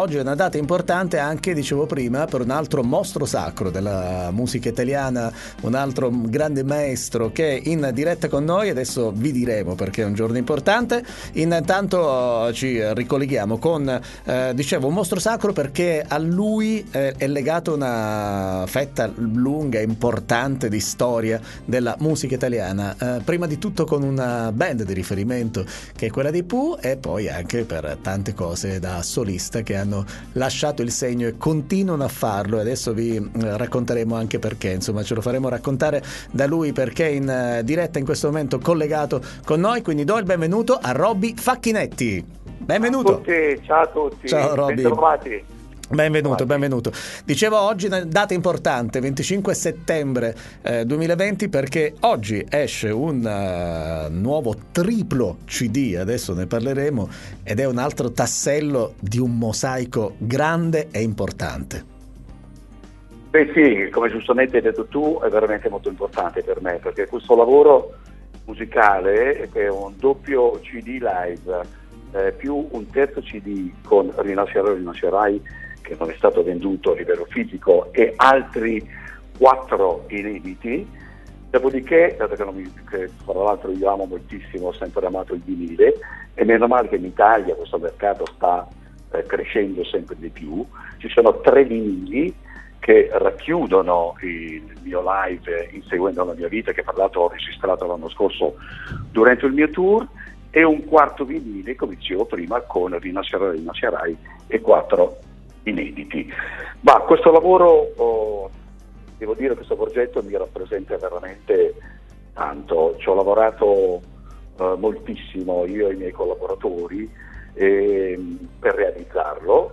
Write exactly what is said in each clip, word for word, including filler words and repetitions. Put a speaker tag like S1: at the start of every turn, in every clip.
S1: oggi è una data importante anche, dicevo prima, per un altro mostro sacro della musica italiana, un altro grande maestro che è in diretta con noi. Adesso vi diremo perché è un giorno importante. Intanto ci ricolleghiamo con, eh, dicevo, un mostro sacro perché a lui eh, è legato una fetta lunga e importante di storia della musica italiana, eh, prima di tutto con una band di riferimento che è quella dei Pooh, e poi anche per tante cose da solista che hanno lasciato il segno e continuano a farlo, e adesso vi eh, racconteremo anche perché, insomma ce lo faremo raccontare da lui perché è in eh, diretta in questo momento collegato con noi, quindi do il benvenuto a Robby Facchinetti. Benvenuto.
S2: Ciao a tutti, ciao a tutti.
S1: Ciao Robby.
S2: Bentrovati.
S1: Benvenuto, benvenuto. Dicevo, oggi una data importante, venticinque settembre eh, duemilaventi, perché oggi esce un uh, nuovo triplo C D, adesso ne parleremo, ed è un altro tassello di un mosaico grande e importante.
S2: Beh sì, come giustamente hai detto tu, è veramente molto importante per me, perché questo lavoro musicale, che è un doppio C D live, eh, più un terzo C D con Rinascerai, Rinascerai, che non è stato venduto a livello fisico, e altri quattro inediti. Dopodiché, dato che, non mi, che tra l'altro io amo moltissimo, ho sempre amato il vinile, e meno male che in Italia questo mercato sta eh, crescendo sempre di più, ci sono tre vinili che racchiudono il mio live Inseguendo la mia vita, che tra l'altro ho registrato l'anno scorso durante il mio tour, e un quarto vinile, come dicevo prima, con Rinascerai, Rinascerai e quattro inediti. Ma questo lavoro, oh, devo dire, questo progetto mi rappresenta veramente tanto. Ci ho lavorato eh, moltissimo io e i miei collaboratori eh, per realizzarlo.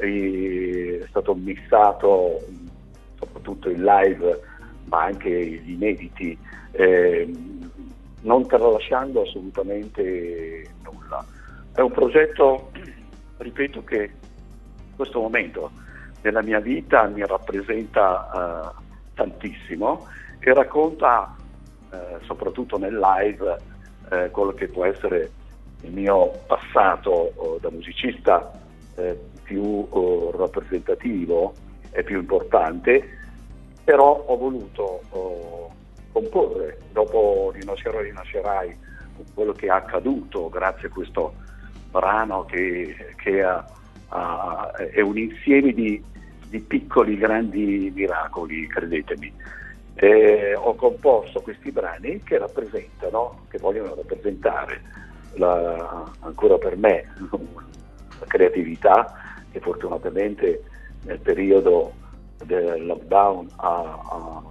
S2: E è stato missato soprattutto in live, ma anche gli inediti, eh, non tralasciando assolutamente nulla. È un progetto, ripeto, che questo momento della mia vita mi rappresenta uh, tantissimo, e racconta uh, soprattutto nel live uh, quello che può essere il mio passato uh, da musicista uh, più uh, rappresentativo e più importante, però ho voluto uh, comporre, dopo Rinascerai, Rinascerai, quello che è accaduto grazie a questo brano che, che ha Uh, è un insieme di, di piccoli grandi miracoli, credetemi. Eh, ho composto questi brani che rappresentano, che vogliono rappresentare la, ancora per me la creatività che fortunatamente nel periodo del lockdown ha, ha,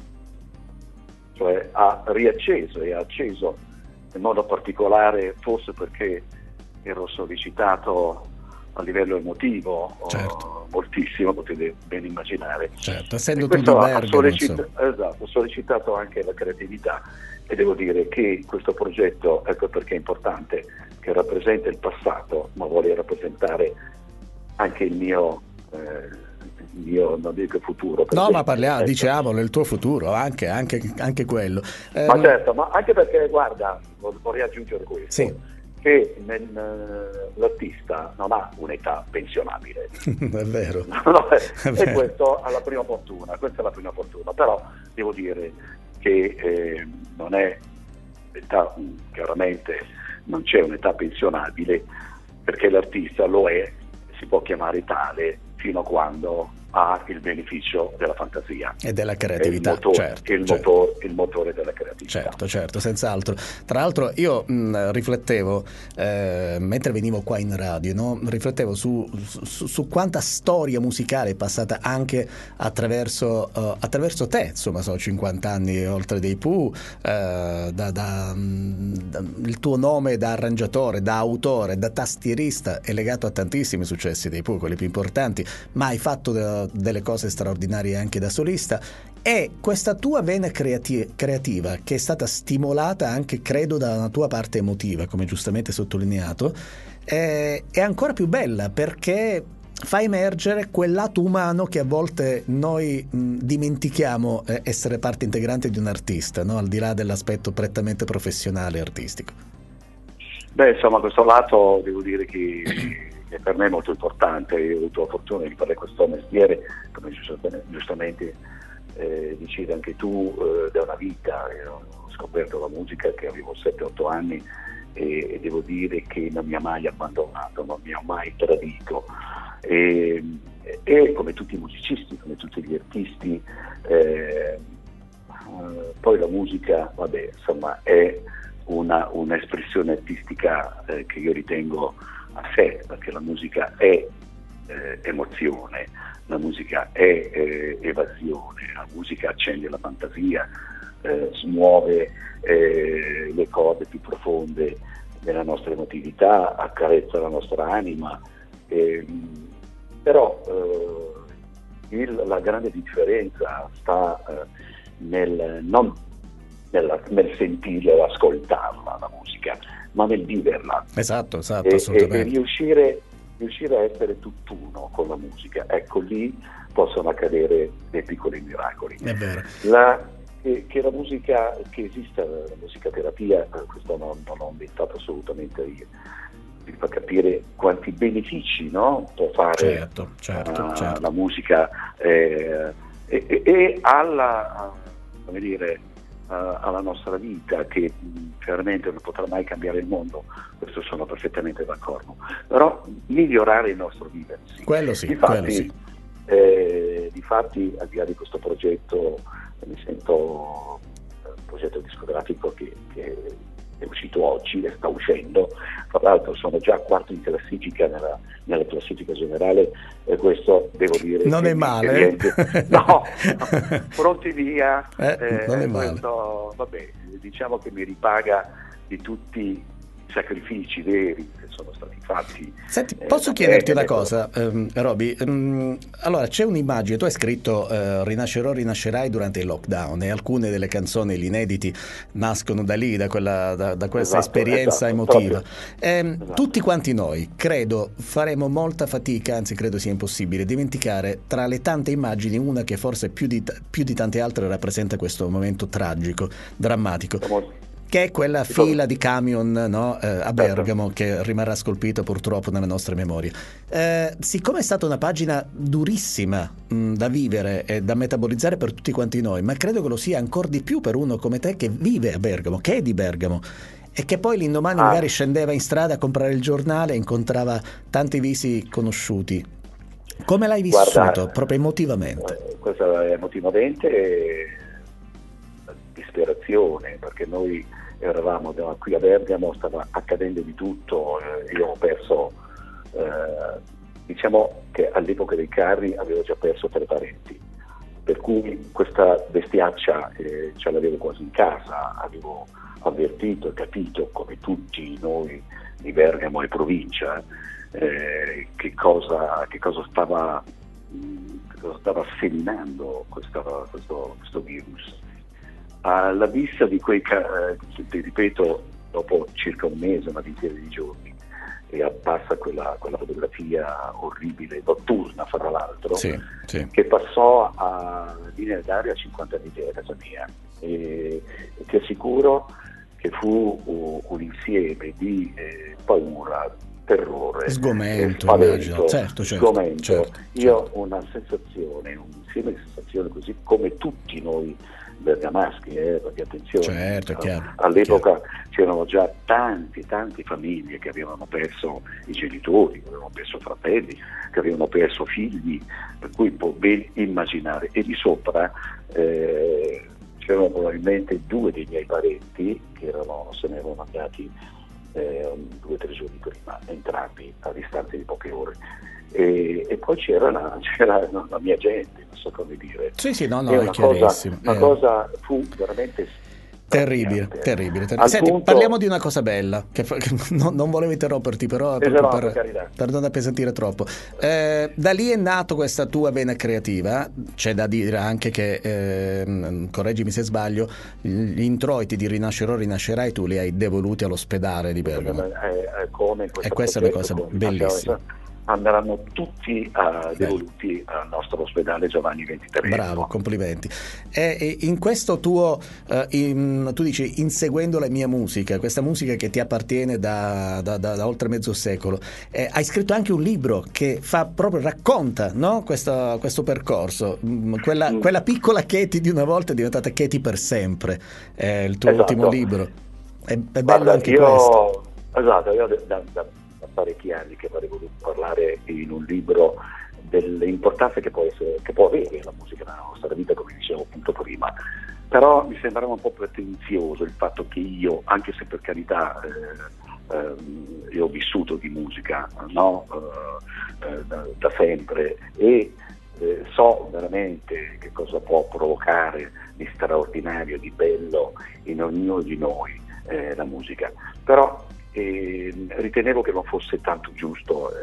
S2: cioè ha riacceso e ha acceso in modo particolare, forse perché ero sollecitato a livello emotivo,
S1: certo.
S2: oh, moltissimo, potete ben immaginare.
S1: Certo, essendo
S2: tu di
S1: Bergamo,
S2: sollecita- esatto, ho sollecitato anche la creatività, e devo dire che questo progetto, ecco perché è importante, che rappresenta il passato, ma vuole rappresentare anche il mio, eh, il mio non dico futuro.
S1: No, ma parliamo,
S2: ecco.
S1: diciamolo, il tuo futuro, anche, anche, anche quello. Eh,
S2: ma certo, ma anche perché, guarda, vorrei aggiungere questo.
S1: Sì.
S2: Che nel, l'artista non ha un'età pensionabile.
S1: È vero.
S2: No, è,
S1: è
S2: e
S1: vero.
S2: questo ha la prima fortuna, questa è la prima fortuna, però devo dire che eh, non è età, chiaramente non c'è un'età pensionabile, perché l'artista lo è, si può chiamare tale fino a quando ha il beneficio della fantasia
S1: e della creatività,
S2: il motore,
S1: certo,
S2: il,
S1: certo.
S2: motore, il motore della creatività.
S1: Certo, certo, senz'altro. Tra l'altro io mh, riflettevo eh, mentre venivo qua in radio, no? Riflettevo su, su, su quanta storia musicale è passata anche attraverso, uh, attraverso te, insomma, sono cinquanta anni oltre dei Pooh, eh, da, da, da, il tuo nome da arrangiatore, da autore, da tastierista è legato a tantissimi successi dei Pooh, quelli più importanti, ma hai fatto de- delle cose straordinarie anche da solista, e questa tua vena creati- creativa che è stata stimolata anche, credo, da una tua parte emotiva, come giustamente sottolineato, è, è ancora più bella perché fa emergere quel lato umano che a volte noi mh, dimentichiamo eh, essere parte integrante di un artista, no? Al di là dell'aspetto prettamente professionale e artistico.
S2: Beh, insomma, questo lato devo dire che che per me è molto importante. Io ho avuto la fortuna di fare questo mestiere, come giustamente eh, dicevi anche tu, eh, da una vita. Io ho scoperto la musica che avevo sette otto anni e, e devo dire che non mi ha mai abbandonato, non mi ha mai tradito. E, e come tutti i musicisti, come tutti gli artisti, eh, poi la musica, vabbè, insomma, è una, un'espressione artistica eh, che io ritengo a sé, perché la musica è eh, emozione, la musica è eh, evasione, la musica accende la fantasia, eh, smuove eh, le corde più profonde della nostra emotività, accarezza la nostra anima. Eh, però eh, il, la grande differenza sta eh, nel, non nel, nel sentirla o ascoltarla la musica, ma nel viverla.
S1: Esatto, esatto,
S2: e,
S1: assolutamente.
S2: E, e riuscire, riuscire a essere tutt'uno con la musica. Ecco, lì possono accadere dei piccoli miracoli.
S1: È vero.
S2: La, che, che la musica, che esista la musicaterapia, questo non, non l'ho inventato assolutamente io. Vi fa capire quanti benefici, no, può fare
S1: certo, certo,
S2: uh,
S1: certo.
S2: la musica eh, e, e, e alla, come dire, uh, alla nostra vita, che chiaramente non potrà mai cambiare il mondo, questo sono perfettamente d'accordo, però migliorare il nostro viversi.
S1: Quello sì,
S2: Difatti,
S1: quello sì.
S2: Eh, difatti, al di là di questo progetto, mi sento un progetto discografico che, che è uscito oggi e sta uscendo, tra l'altro sono già quarto in classifica nella, nella classifica generale, e questo devo dire
S1: non
S2: che
S1: è male,
S2: eh? no, pronti via,
S1: eh,
S2: eh,
S1: non è
S2: questo, vabbè, diciamo che mi ripaga di tutti i sacrifici veri che sono stati fatti.
S1: Senti,
S2: eh,
S1: posso chiederti una
S2: ecco.
S1: cosa, ehm, Roby? Um, allora, c'è un'immagine, tu hai scritto eh, Rinascerò, rinascerai durante il lockdown, e alcune delle canzoni, gli inediti, nascono da lì, da, quella, da, da questa
S2: Esatto,
S1: esperienza
S2: esatto,
S1: emotiva. Ehm,
S2: esatto.
S1: Tutti quanti noi, credo, faremo molta fatica, anzi credo sia impossibile, dimenticare tra le tante immagini una che forse più di, più di tante altre rappresenta questo momento tragico, drammatico.
S2: Siamo...
S1: che è quella fila di camion, no, eh, a Bergamo, che rimarrà scolpita purtroppo nelle nostre memorie. Eh, siccome è stata una pagina durissima mh, da vivere e da metabolizzare per tutti quanti noi, ma credo che lo sia ancora di più per uno come te che vive a Bergamo, che è di Bergamo, e che poi l'indomani ah. magari scendeva in strada a comprare il giornale e incontrava tanti visi conosciuti. Come l'hai vissuto, Guarda, proprio emotivamente?
S2: Questa è emotivamente disperazione, perché noi eravamo da qui a Bergamo, stava accadendo di tutto, eh, io ho perso, eh, diciamo che all'epoca dei carri avevo già perso tre parenti, per cui questa bestiaccia eh, ce l'avevo quasi in casa, avevo avvertito e capito, come tutti noi di Bergamo e provincia, eh, che cosa, che cosa stava, che cosa stava seminando questa, questo, questo virus. Alla vista di quei, ti ripeto, dopo circa un mese, una ventina di giorni, e appassa quella, quella fotografia orribile, notturna fra l'altro,
S1: sì, sì.
S2: che passò a linea d'aria a cinquanta metri da casa mia, e, e ti assicuro che fu uh, un insieme di eh, paura, terrore,
S1: sgomento,
S2: spavento,
S1: certo, certo,
S2: sgomento.
S1: Certo,
S2: Io
S1: certo.
S2: ho una sensazione, un insieme di sensazioni così come tutti noi bergamaschi, eh, perché attenzione,
S1: certo, chiaro,
S2: all'epoca
S1: chiaro.
S2: c'erano già tante tante famiglie che avevano perso i genitori, che avevano perso fratelli, che avevano perso figli, per cui può ben immaginare. E di sopra eh, c'erano probabilmente due dei miei parenti che erano, se ne erano andati eh, due o tre giorni prima, entrambi a distanza di poche ore. E, e poi c'era, la, c'era no, la mia gente, non so come dire.
S1: Sì, sì, no, no,
S2: è
S1: è
S2: una
S1: chiarissimo.
S2: Cosa, una
S1: eh.
S2: cosa fu veramente
S1: terribile, terribile, terribile. Senti,
S2: punto...
S1: parliamo di una cosa bella, che, che non, non volevo interromperti, però
S2: esatto,
S1: per,
S2: per,
S1: per non appesantire troppo. Eh, da lì è nato questa tua vena creativa. C'è da dire anche che, eh, correggimi se sbaglio, gli introiti di Rinascerò, rinascerai tu li hai devoluti all'ospedale di Bergamo.
S2: Eh, come
S1: e questa è una cosa bellissima.
S2: andranno tutti uh, devoluti al nostro ospedale Giovanni ventitré.
S1: Bravo, complimenti. E, e in questo tuo, uh, in, tu dici inseguendo la mia musica, questa musica che ti appartiene da, da, da, da oltre mezzo secolo, eh, hai scritto anche un libro che fa proprio, racconta, no? questo, questo percorso. Quella, mm. quella piccola Katie di una volta è diventata Katie per sempre, è il tuo
S2: esatto.
S1: ultimo libro. È, è bello
S2: Guarda,
S1: anche
S2: io,
S1: questo.
S2: Esatto, io da, da, da parecchi anni che avrei voluto parlare in un libro delle importanze che può, essere, che può avere la musica nella nostra vita, come dicevo appunto prima, però mi sembrava un po' pretenzioso il fatto che io, anche se per carità eh, eh, io ho vissuto di musica, no? eh, eh, da, da sempre, e eh, so veramente che cosa può provocare di straordinario, di bello in ognuno di noi eh, la musica, però E ritenevo che non fosse tanto giusto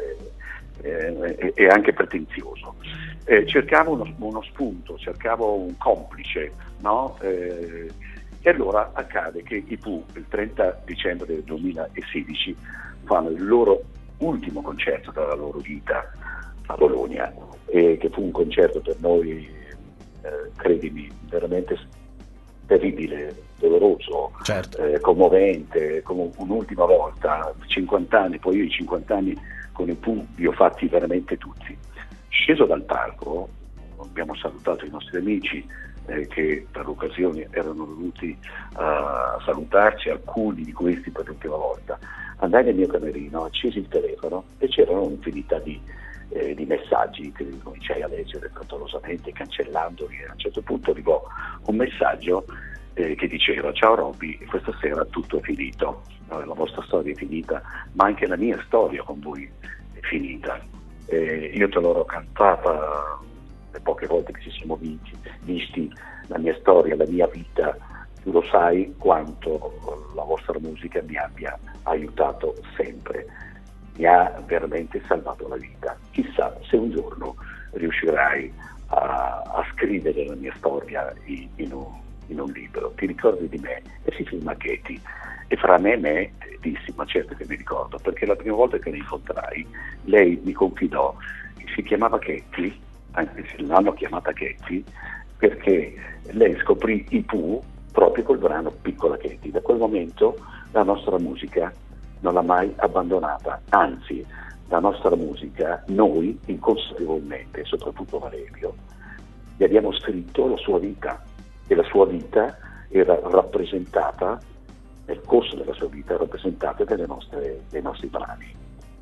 S2: e eh, eh, anche pretenzioso. Eh, cercavo uno, uno spunto, cercavo un complice, no? Eh, e allora accade che i Pooh il trenta dicembre del duemilasedici fanno il loro ultimo concerto della loro vita a Bologna, e che fu un concerto per noi, eh, credimi, veramente terribile, doloroso,
S1: certo.
S2: eh, commovente, come un'ultima volta, cinquanta anni, poi io i cinquanta anni con i Pooh li ho fatti veramente tutti. Sceso dal palco, abbiamo salutato i nostri amici eh, che per l'occasione erano venuti a salutarci, alcuni di questi per l'ultima volta. Andai nel mio camerino, accesi il telefono e c'erano un'infinità di, eh, di messaggi che cominciai a leggere frettolosamente, cancellandoli, e a un certo punto arrivò un messaggio eh, che diceva: ciao Robby, questa sera tutto è finito, la vostra storia è finita, ma anche la mia storia con voi è finita. Eh, io te l'ho cantata le poche volte che ci siamo visti, visti, la mia storia, la mia vita, tu lo sai quanto la vostra musica mi abbia aiutato sempre, mi ha veramente salvato la vita. Chissà se un giorno riuscirai a, a scrivere la mia storia in, in, un, in un libro, ti ricordi di me? E si firma Katie. E fra me e me dissi: ma certo che mi ricordo, perché la prima volta che la incontrai lei mi confidò che si chiamava Katie, anche se l'hanno chiamata Katie, perché lei scoprì i Pooh proprio col brano Piccola Katie. Da quel momento la nostra musica non l'ha mai abbandonata, anzi la nostra musica, noi inconsapevolmente, soprattutto Valerio, gli abbiamo scritto la sua vita, e la sua vita era rappresentata nel corso della sua vita, rappresentata dalle nostre, dai nostri brani.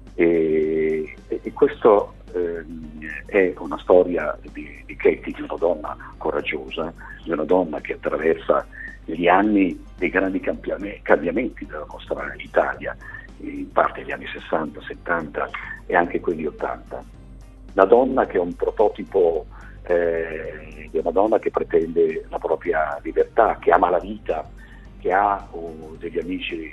S2: E, e, e questo eh, è una storia di, di Katie, di una donna coraggiosa, di una donna che attraversa gli anni dei grandi cambiamenti, cambiamenti della nostra Italia, in parte gli anni sessanta, settanta e anche quelli ottanta. Una donna che è un prototipo eh, di una donna che pretende la propria libertà, che ama la vita, che ha oh, degli amici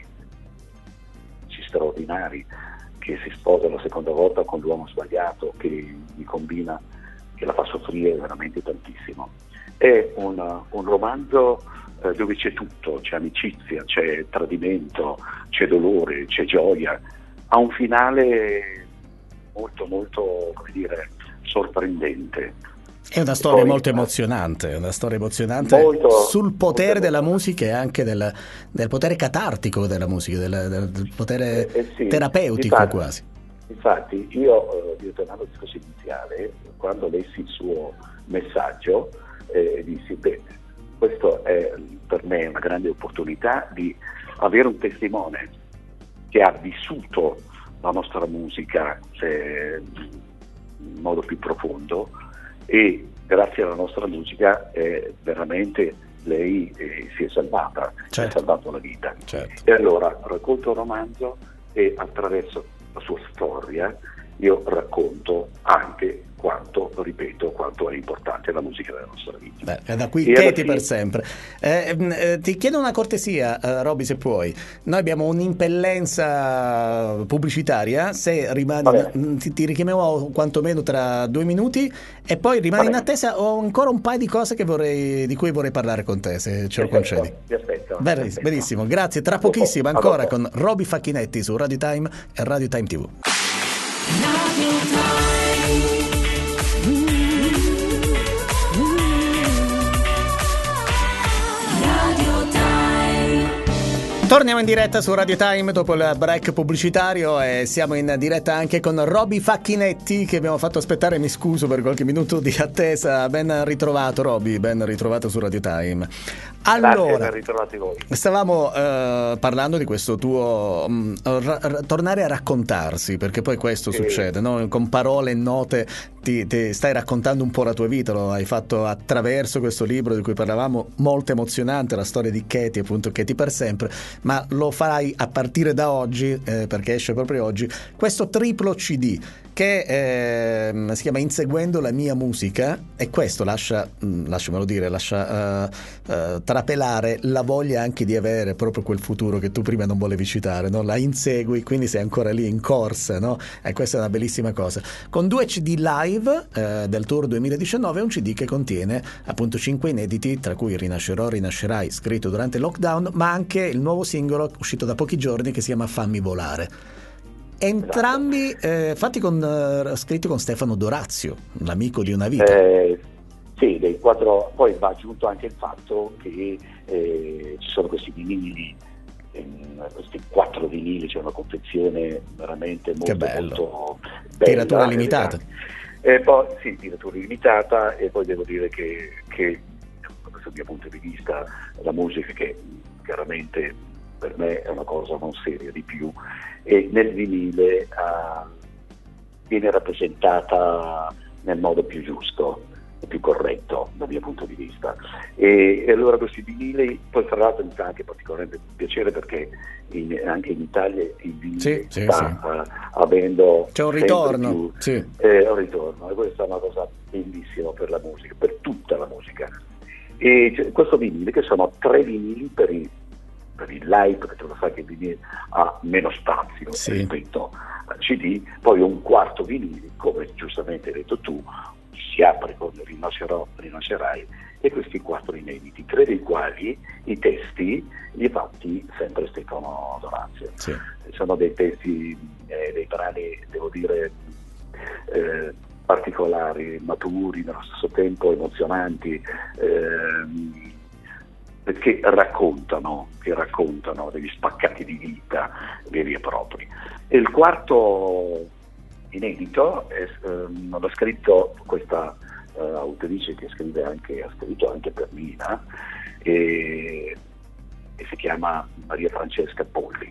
S2: straordinari, che si sposa la seconda volta con l'uomo sbagliato, che mi combina, che la fa soffrire veramente tantissimo. È una, un romanzo eh, dove c'è tutto, c'è amicizia, c'è tradimento, c'è dolore, c'è gioia, ha un finale molto molto, come dire, sorprendente.
S1: È una storia
S2: Poi,
S1: molto emozionante, una storia emozionante
S2: molto,
S1: sul potere
S2: molto
S1: della musica e anche del, del potere catartico della musica, del, del, del potere
S2: eh, eh sì,
S1: terapeutico
S2: infatti,
S1: quasi.
S2: Infatti io, eh, tornando al discorso iniziale, quando lessi il suo messaggio, eh, dissi: beh, questo è per me una grande opportunità di avere un testimone che ha vissuto la nostra musica eh, in modo più profondo, e grazie alla nostra musica eh, veramente lei eh, si è salvata,
S1: certo.
S2: ha salvato la vita.
S1: Certo.
S2: E allora racconto un romanzo e attraverso la sua storia io racconto anche quanto, ripeto, quanto è importante la musica della nostra vita.
S1: Beh, è da qui
S2: e
S1: Katie
S2: fine...
S1: per sempre. Eh, eh, ti chiedo una cortesia, eh, Robby, se puoi. Noi abbiamo un'impellenza pubblicitaria, se rimani, ti, ti richiamiamo quantomeno tra due minuti e poi rimani in attesa. Ho ancora un paio di cose che vorrei, di cui vorrei parlare con te, se ce lo concedi.
S2: Ti aspetto.
S1: Benissimo, benissimo, grazie. Tra pochissimo ancora con Robby Facchinetti su Radio Time e Radio Time tivù. Torniamo in diretta su Radio Time dopo il break pubblicitario e siamo in diretta anche con Roby Facchinetti, che abbiamo fatto aspettare, mi scuso per qualche minuto di attesa. Ben ritrovato Roby, ben ritrovato su Radio Time. Allora,
S2: ben ritrovati voi.
S1: Stavamo uh, parlando di questo tuo um, ra- ra- tornare a raccontarsi, perché poi questo sì. succede, no? Con parole e note ti, ti stai raccontando un po' la tua vita, lo hai fatto attraverso questo libro di cui parlavamo, molto emozionante, la storia di Katie, appunto Katie per sempre, ma lo farai a partire da oggi, eh, perché esce proprio oggi, questo triplo C D che eh, si chiama Inseguendo la mia musica, e questo lascia, mh, lasciamelo dire, lascia uh, uh, trapelare la voglia anche di avere proprio quel futuro che tu prima non volevi citare, no? La insegui, quindi sei ancora lì in corsa, no? E questa è una bellissima cosa. Con due C D live eh, del tour duemiladiciannove, un C D che contiene appunto cinque inediti, tra cui Rinascerò, Rinascerai, scritto durante il lockdown, ma anche il nuovo singolo uscito da pochi giorni che si chiama Fammi volare. Entrambi eh, fatti con uh, scritti con Stefano Dorazio, l'amico di una vita.
S2: Eh, sì, dei quattro. Poi va aggiunto anche il fatto che eh, ci sono questi vinili, ehm, questi quattro vinili, c'è una confezione veramente molto,
S1: che bello.
S2: molto bella.
S1: Tiratura limitata.
S2: E poi sì, tiratura limitata, e poi devo dire che, che dal mio punto di vista la musica, che chiaramente per me è una cosa non seria di più, e nel vinile uh, viene rappresentata nel modo più giusto e più corretto dal mio punto di vista, e, e allora questi vinili, poi tra l'altro mi fa anche particolarmente piacere perché in, anche in Italia il vinile
S1: sì, sì,
S2: sta
S1: sì.
S2: Uh, avendo
S1: c'è un ritorno
S2: più,
S1: sì.
S2: eh, un ritorno, e questa è una cosa bellissima per la musica, per tutta la musica. E questo vinile, che sono tre vinili per il per il live, perché tu lo sai che il vinile ha meno spazio sì. rispetto al C D, poi un quarto vinile, come giustamente hai detto tu, si apre con Rinascerò, Rinascerai, e questi quattro inediti, tre dei quali i testi li ha fatti sempre Stefano Dorazio. Sì. Sono dei testi, eh, dei brani, devo dire, eh, particolari, maturi, nello stesso tempo emozionanti, eh, perché raccontano, che raccontano degli spaccati di vita veri e propri. E il quarto inedito è, ehm, l'ha scritto questa eh, autrice che scrive anche, ha scritto anche per Mina, e, e si chiama Maria Francesca Polli.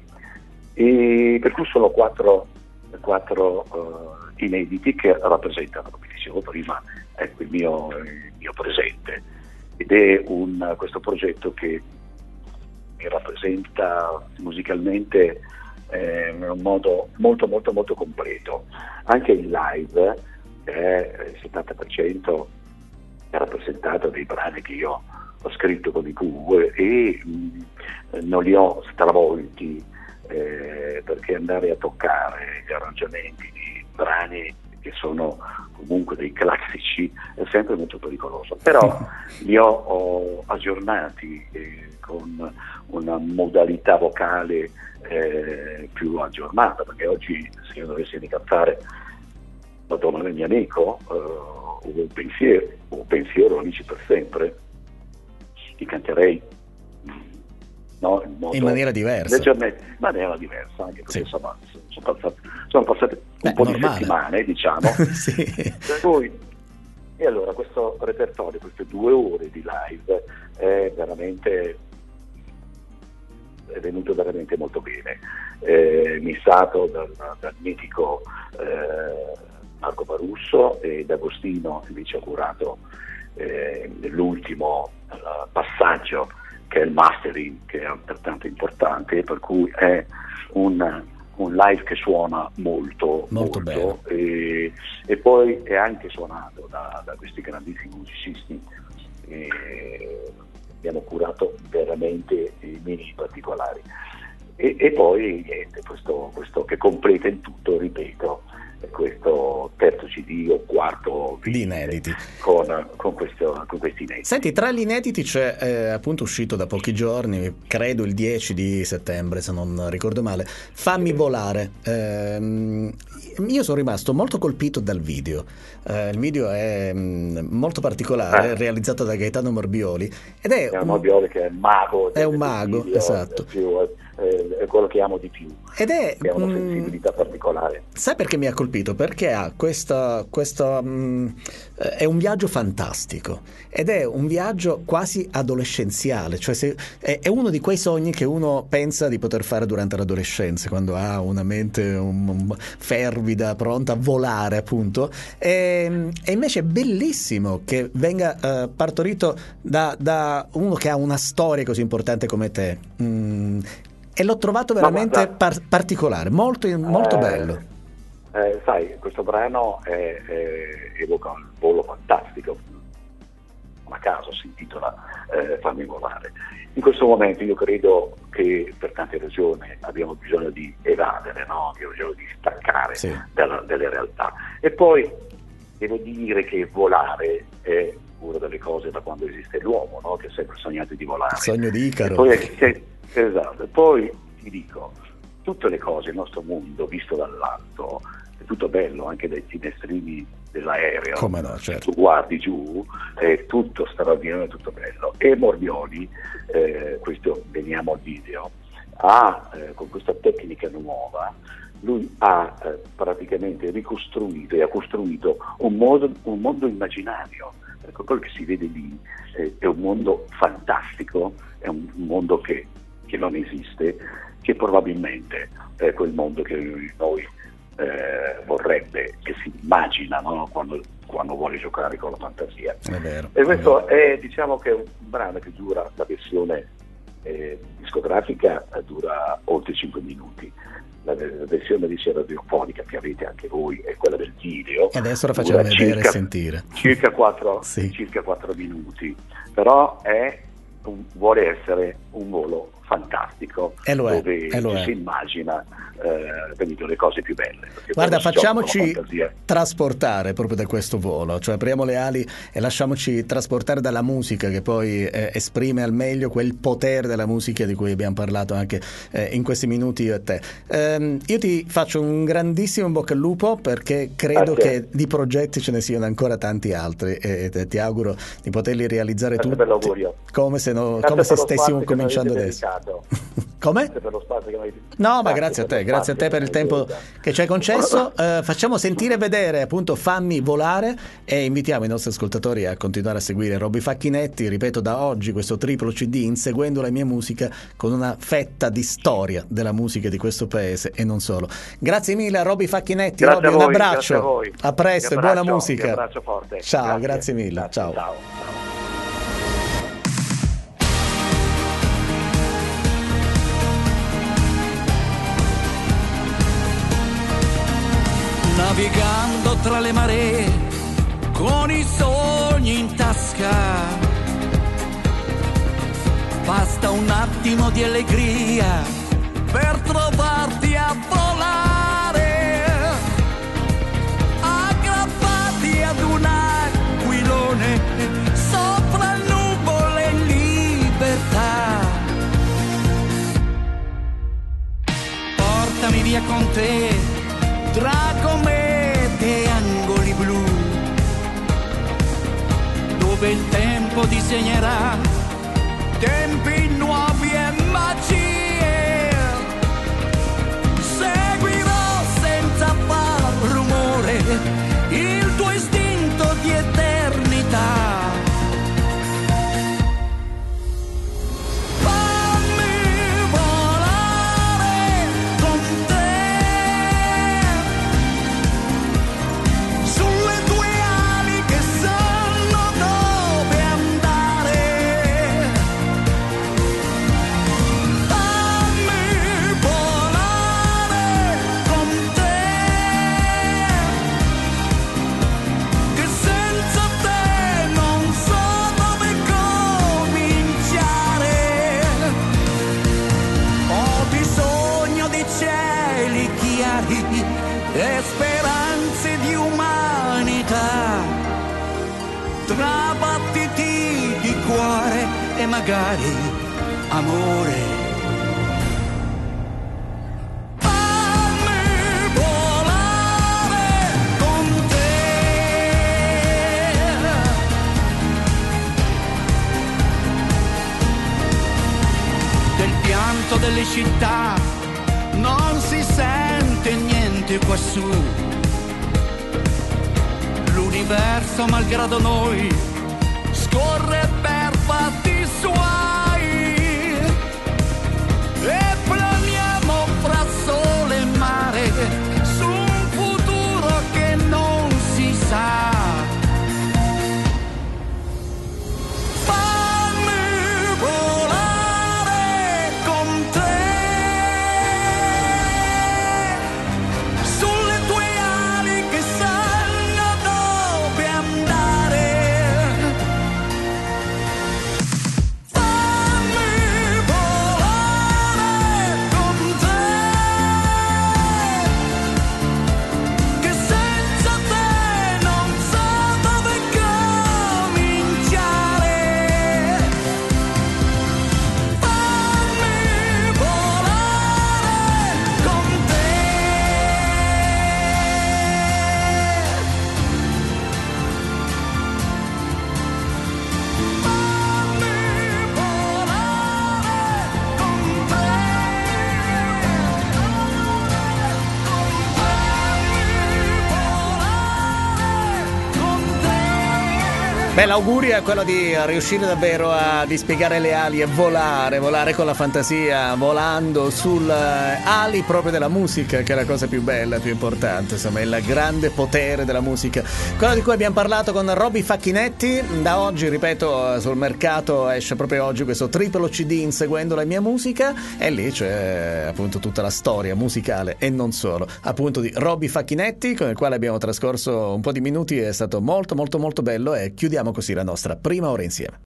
S2: E per cui sono quattro, quattro uh, inediti che rappresentano, come dicevo prima, ecco, il mio, il mio presente. Ed è un, questo progetto che mi rappresenta musicalmente eh, in un modo molto molto molto completo. Anche il live è il settanta per cento è rappresentato dai brani che io ho scritto con i Pooh, e mh, non li ho stravolti, eh, perché andare a toccare gli arrangiamenti di brani che sono comunque dei classici è sempre molto pericoloso, però li ho, ho aggiornati eh, con una modalità vocale eh, più aggiornata, perché oggi se io dovessi cantare Madonna del mio amico eh, o un pensiero, o un pensiero amici per sempre, li canterei no, in, modo
S1: in maniera diversa,
S2: leggermente in maniera diversa, anche perché sì. insomma sono passate, sono passate un
S1: Beh,
S2: po'
S1: normale.
S2: di settimane, diciamo.
S1: Sì.
S2: Per cui, e allora questo repertorio, queste due ore di live è veramente è venuto veramente molto bene, eh, missato dal, dal mitico eh, Marco Barusso, ed Agostino invece ha curato eh, l'ultimo eh, passaggio, che è il mastering, che è altrettanto importante, per cui è un, un live che suona molto,
S1: molto,
S2: molto e, e poi è anche suonato da, da questi grandissimi musicisti. E abbiamo curato veramente i minimi particolari. E, e poi niente, questo, questo che completa il tutto, ripeto, questo terzo C D o quarto
S1: di inediti
S2: con, con, questo, con questi inediti.
S1: Senti, tra gli inediti c'è eh, appunto uscito da pochi giorni, credo il dieci di settembre se non ricordo male, Fammi sì. volare. Eh, io sono rimasto molto colpito dal video. Eh, il video è mh, molto particolare, eh. realizzato da Gaetano Morbioli ed è,
S2: è un
S1: un
S2: Morbioli che è il mago
S1: è un mago
S2: video,
S1: esatto
S2: è, più, è, è quello che amo di più
S1: ed è,
S2: che ha una sensibilità mh, particolare.
S1: Sai perché mi ha colpito? Perché ha questa, questa mh, è un viaggio fantastico ed è un viaggio quasi adolescenziale, cioè se, è, è uno di quei sogni che uno pensa di poter fare durante l'adolescenza, quando ha una mente un, un, fervida, pronta a volare appunto, e, e invece è bellissimo che venga uh, partorito da, da uno che ha una storia così importante come te. Mm, e l'ho trovato veramente par- particolare, molto, molto
S2: eh,
S1: bello.
S2: Eh, sai, questo brano è, è, evoca un volo fantastico, non a caso si intitola eh, Fammi volare. In questo momento io credo che per tante ragioni abbiamo bisogno di evadere, no? Abbiamo bisogno di staccare
S1: sì.
S2: dalla, dalle realtà. E poi devo dire che volare è una delle cose da quando esiste l'uomo, no? Che ha sempre sognato di volare.
S1: Il sogno di Icaro.
S2: E poi, se, esatto, e poi ti dico, tutte le cose, il nostro mondo visto dall'alto, è tutto bello, anche dai finestrini dell'aereo.
S1: Come no, certo.
S2: Tu guardi giù, è tutto straordinario, è tutto bello. E Morbioli, eh, questo veniamo al video, ha eh, con questa tecnica nuova, lui ha eh, praticamente ricostruito e ha costruito un mondo, un mondo immaginario. Ecco, quello che si vede lì eh, è un mondo fantastico, è un mondo che, che non esiste, che probabilmente è quel mondo che noi eh, vorrebbe, che si immagina, no? quando, quando vuole giocare con la fantasia.
S1: È vero,
S2: e questo
S1: è, vero.
S2: è, diciamo che è un brano che dura, la versione eh, discografica eh, dura oltre cinque minuti. La, la versione di radiofonica che avete anche voi è quella del video.
S1: E adesso la facciamo vedere
S2: circa,
S1: e sentire.
S2: Circa quattro, sì. circa quattro minuti, però è un, vuole essere un volo fantastico
S1: e lo è,
S2: dove
S1: e lo
S2: ci
S1: è.
S2: si immagina eh, le cose più belle.
S1: Guarda, facciamoci trasportare proprio da questo volo, cioè apriamo le ali e lasciamoci trasportare dalla musica che poi eh, esprime al meglio quel potere della musica di cui abbiamo parlato anche eh, in questi minuti io e te. Ehm, io ti faccio un grandissimo in bocca al lupo perché credo che di progetti ce ne siano ancora tanti altri e, e ti auguro di poterli realizzare tutti come se, no, come se stessimo cominciando adesso. Come?
S2: Per lo spazio che mi...
S1: No, ma grazie a te, grazie a te per il tempo che ci hai concesso. Uh, facciamo sentire e vedere appunto Fammi volare e invitiamo i nostri ascoltatori a continuare a seguire Robby Facchinetti, ripeto, da oggi questo triplo C D, inseguendo la mia musica con una fetta di storia della musica di questo paese e non solo. Grazie mille a Robby Facchinetti, Robby, un abbraccio, a, voi. a presto e buona musica.
S2: Un abbraccio forte.
S1: Ciao, grazie,
S2: grazie
S1: mille,
S2: grazie,
S1: ciao.
S2: ciao. ciao.
S3: Navigando tra le maree con i sogni in tasca, basta un attimo di allegria per trovarti a volare, aggrappati ad un aquilone sopra nuvole in libertà. Portami via con te tra comete e angoli blu, dove il tempo disegnerà tempi nuovi e magie. Seguirò senza far rumore il tuo istinto di eternità. tra battiti di cuore e magari amore. Delle città non si sente niente quassù, l'universo malgrado noi scorre per fatti suoi e planiamo fra sole e mare su un futuro che non si sa.
S1: Beh, l'augurio è quello di riuscire davvero a dispiegare le ali e volare, volare con la fantasia, volando sulle ali proprio della musica, che è la cosa più bella, più importante, insomma, il grande potere della musica. Quello di cui abbiamo parlato con Robby Facchinetti. Da oggi, ripeto, sul mercato esce proprio oggi questo triplo C D Inseguendo la mia musica, e lì c'è appunto tutta la storia musicale e non solo, appunto, di Robby Facchinetti, con il quale abbiamo trascorso un po' di minuti. È stato molto molto molto bello, e chiudiamo così la nostra prima ora insieme.